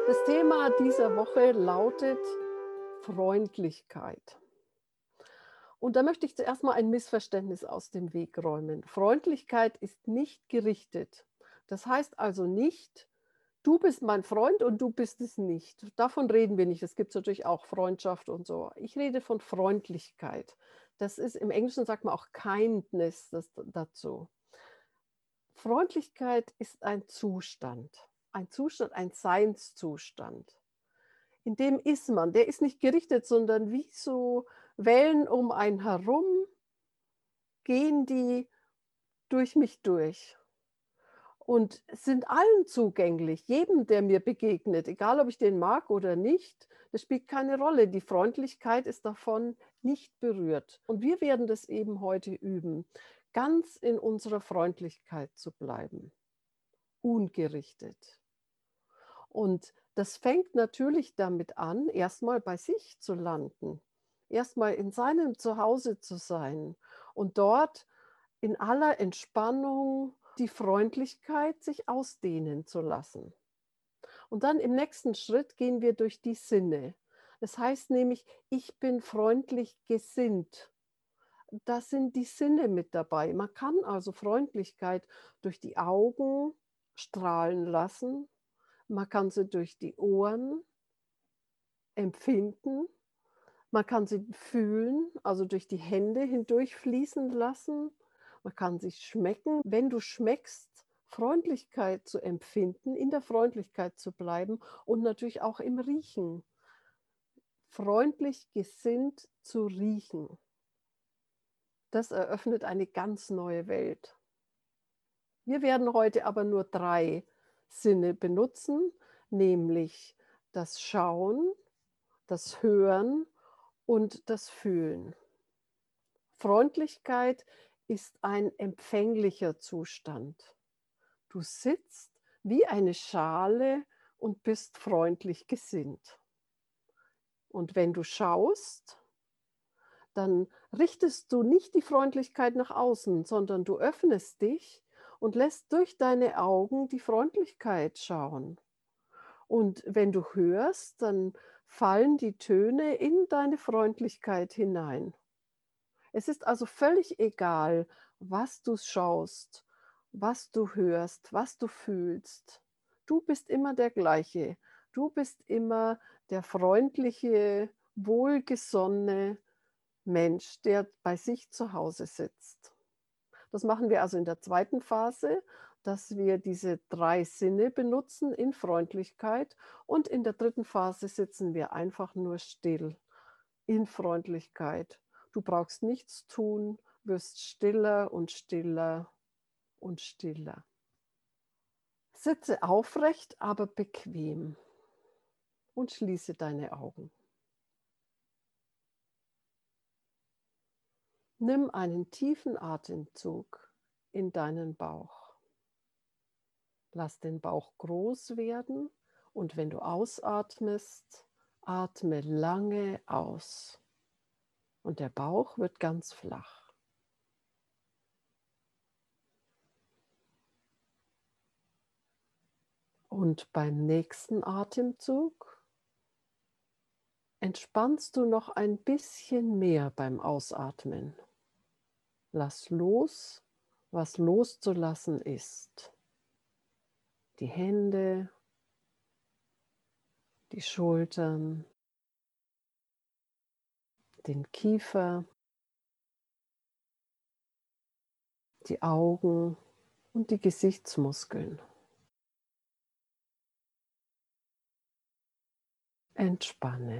Das Thema dieser Woche lautet Freundlichkeit. Und da möchte ich zuerst mal ein Missverständnis aus dem Weg räumen. Freundlichkeit ist nicht gerichtet. Das heißt also nicht: „Du bist mein Freund und du bist es nicht.“ Davon reden wir nicht. Es gibt natürlich auch Freundschaft und so. Ich rede von Freundlichkeit. Das ist im Englischen sagt man auch Kindness dazu. Freundlichkeit ist ein Zustand, ein Seinszustand. In dem ist man. Der ist nicht gerichtet, sondern wie so Wellen um einen herum gehen die durch mich durch und sind allen zugänglich, jedem, der mir begegnet, egal ob ich den mag oder nicht, das spielt keine Rolle. Die Freundlichkeit ist davon nicht berührt. Und wir werden das eben heute üben, ganz in unserer Freundlichkeit zu bleiben, ungerichtet. Und das fängt natürlich damit an, erstmal bei sich zu landen, erstmal in seinem Zuhause zu sein und dort in aller Entspannung die Freundlichkeit sich ausdehnen zu lassen. Und dann im nächsten Schritt gehen wir durch die Sinne. Das heißt nämlich, ich bin freundlich gesinnt. Da sind die Sinne mit dabei. Man kann also Freundlichkeit durch die Augen strahlen lassen, man kann sie durch die Ohren empfinden, man kann sie fühlen, also durch die Hände hindurchfließen lassen. Man kann sie schmecken. Wenn du schmeckst, Freundlichkeit zu empfinden, in der Freundlichkeit zu bleiben und natürlich auch im Riechen. Freundlich gesinnt zu riechen, das eröffnet eine ganz neue Welt. Wir werden heute aber nur 3 Sinne benutzen, nämlich das Schauen, das Hören und das Fühlen. Freundlichkeit ist ein empfänglicher Zustand. Du sitzt wie eine Schale und bist freundlich gesinnt. Und wenn du schaust, dann richtest du nicht die Freundlichkeit nach außen, sondern du öffnest dich und lässt durch deine Augen die Freundlichkeit schauen. Und wenn du hörst, dann fallen die Töne in deine Freundlichkeit hinein. Es ist also völlig egal, was du schaust, was du hörst, was du fühlst. Du bist immer der Gleiche. Du bist immer der freundliche, wohlgesonnene Mensch, der bei sich zu Hause sitzt. Das machen wir also in der zweiten Phase, dass wir diese 3 Sinne benutzen in Freundlichkeit, und in der dritten Phase sitzen wir einfach nur still in Freundlichkeit. Du brauchst nichts tun, wirst stiller und stiller und stiller. Sitze aufrecht, aber bequem und schließe deine Augen. Nimm einen tiefen Atemzug in deinen Bauch. Lass den Bauch groß werden und wenn du ausatmest, atme lange aus und der Bauch wird ganz flach. Und beim nächsten Atemzug entspannst du noch ein bisschen mehr beim Ausatmen. Lass los, was loszulassen ist. Die Hände, die Schultern, den Kiefer, die Augen und die Gesichtsmuskeln. Entspanne.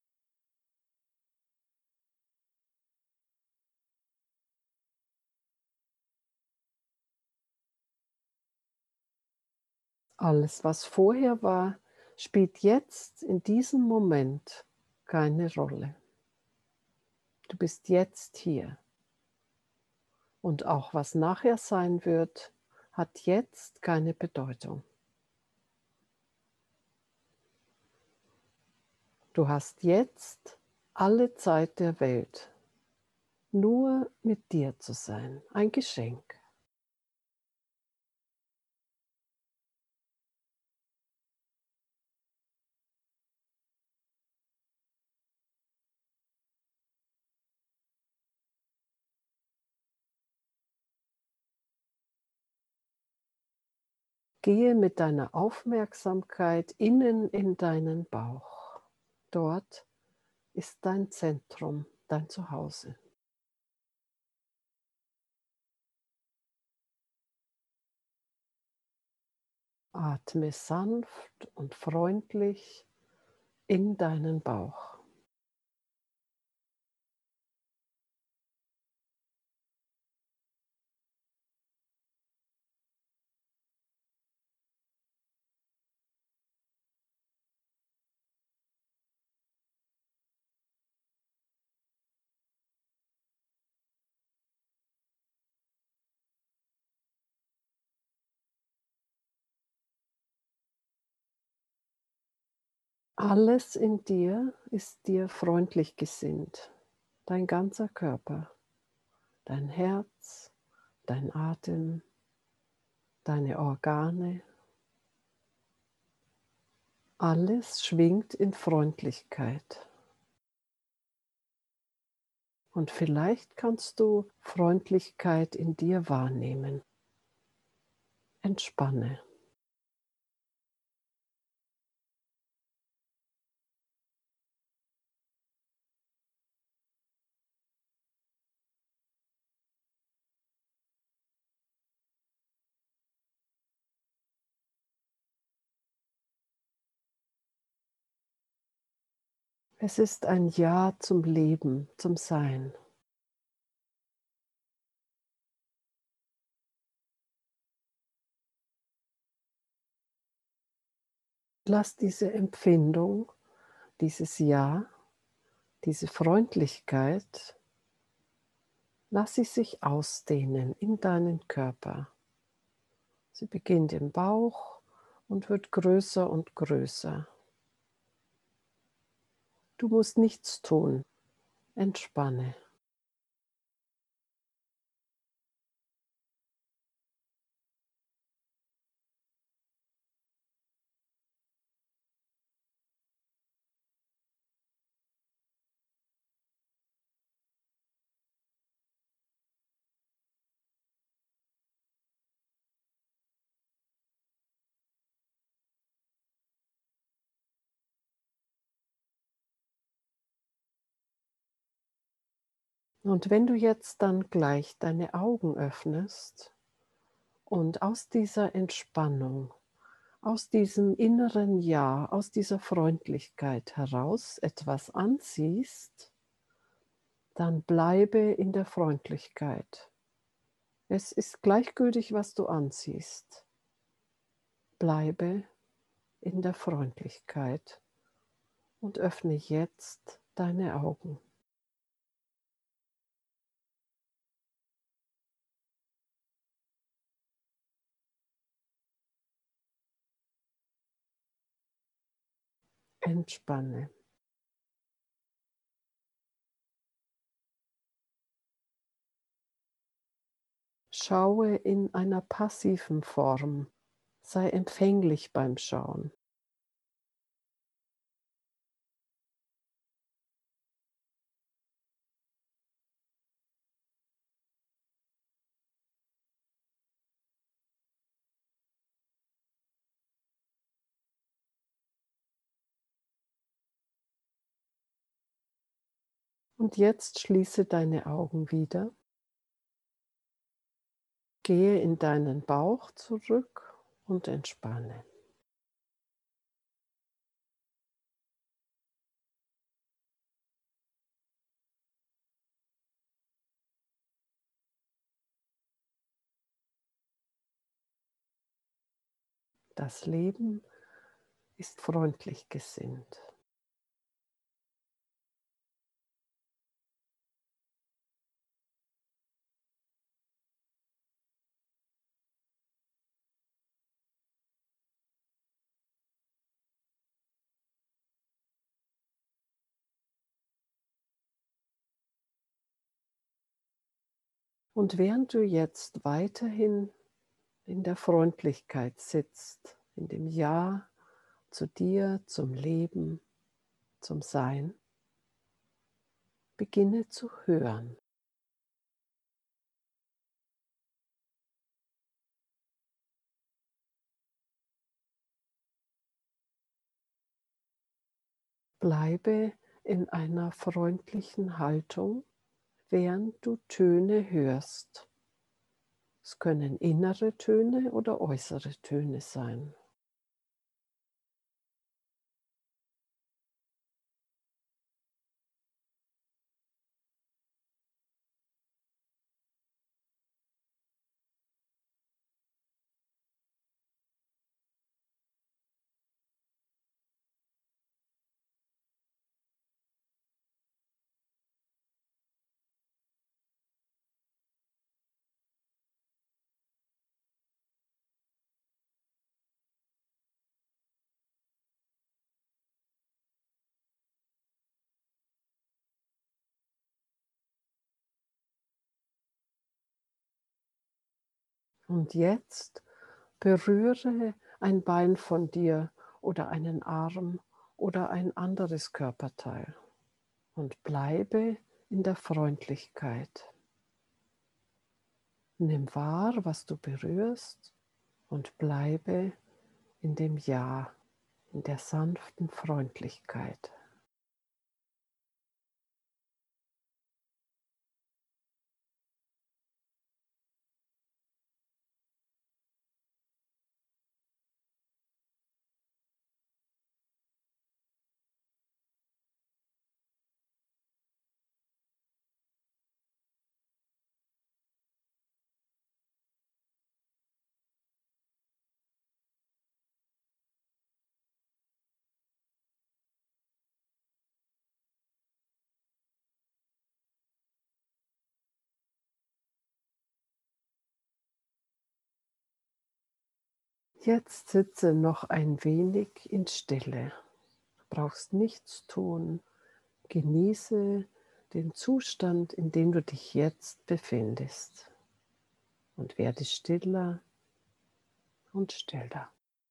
Alles, was vorher war, spielt jetzt in diesem Moment keine Rolle. Du bist jetzt hier. Und auch was nachher sein wird, hat jetzt keine Bedeutung. Du hast jetzt alle Zeit der Welt, nur mit dir zu sein. Ein Geschenk. Gehe mit deiner Aufmerksamkeit innen in deinen Bauch. Dort ist dein Zentrum, dein Zuhause. Atme sanft und freundlich in deinen Bauch. Alles in dir ist dir freundlich gesinnt. Dein ganzer Körper, dein Herz, dein Atem, deine Organe, alles schwingt in Freundlichkeit. Und vielleicht kannst du Freundlichkeit in dir wahrnehmen. Entspanne. Es ist ein Ja zum Leben, zum Sein. Lass diese Empfindung, dieses Ja, diese Freundlichkeit, lass sie sich ausdehnen in deinen Körper. Sie beginnt im Bauch und wird größer und größer. Du musst nichts tun. Entspanne. Und wenn du jetzt dann gleich deine Augen öffnest und aus dieser Entspannung, aus diesem inneren Ja, aus dieser Freundlichkeit heraus etwas anziehst, dann bleibe in der Freundlichkeit. Es ist gleichgültig, was du anziehst. Bleibe in der Freundlichkeit und öffne jetzt deine Augen. Entspanne. Schaue in einer passiven Form. Sei empfänglich beim Schauen. Und jetzt schließe deine Augen wieder. Gehe in deinen Bauch zurück und entspanne. Das Leben ist freundlich gesinnt. Und während du jetzt weiterhin in der Freundlichkeit sitzt, in dem Ja zu dir, zum Leben, zum Sein, beginne zu hören. Bleibe in einer freundlichen Haltung, während du Töne hörst. Es können innere Töne oder äußere Töne sein. Und jetzt berühre ein Bein von dir oder einen Arm oder ein anderes Körperteil und bleibe in der Freundlichkeit. Nimm wahr, was du berührst und bleibe in dem Ja, in der sanften Freundlichkeit. Jetzt sitze noch ein wenig in Stille. Du brauchst nichts tun. Genieße den Zustand, in dem du dich jetzt befindest und werde stiller und stiller.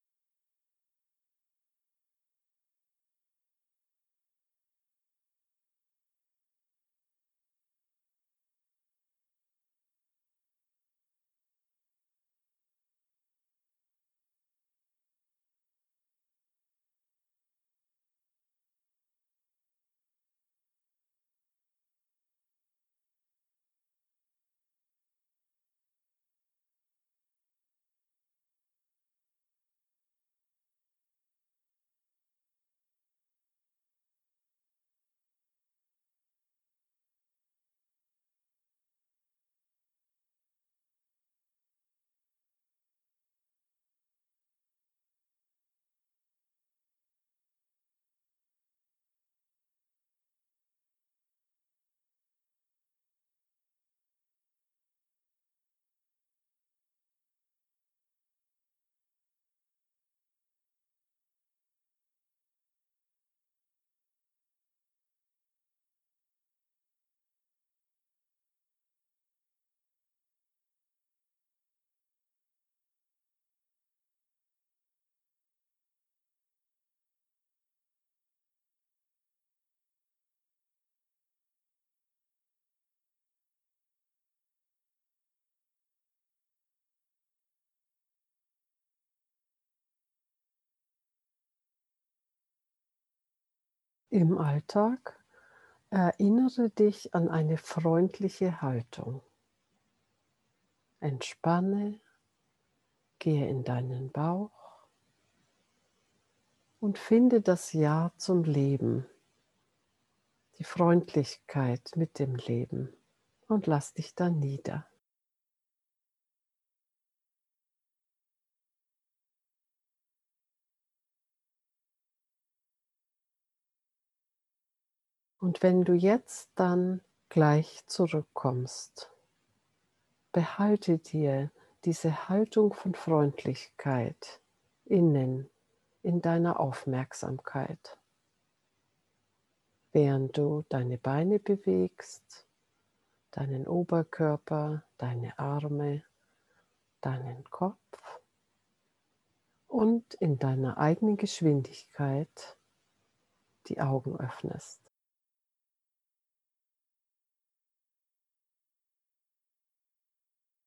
Im Alltag erinnere dich an eine freundliche Haltung. Entspanne, gehe in deinen Bauch und finde das Ja zum Leben, die Freundlichkeit mit dem Leben und lass dich dann nieder. Und wenn du jetzt dann gleich zurückkommst, behalte dir diese Haltung von Freundlichkeit innen in deiner Aufmerksamkeit, während du deine Beine bewegst, deinen Oberkörper, deine Arme, deinen Kopf und in deiner eigenen Geschwindigkeit die Augen öffnest.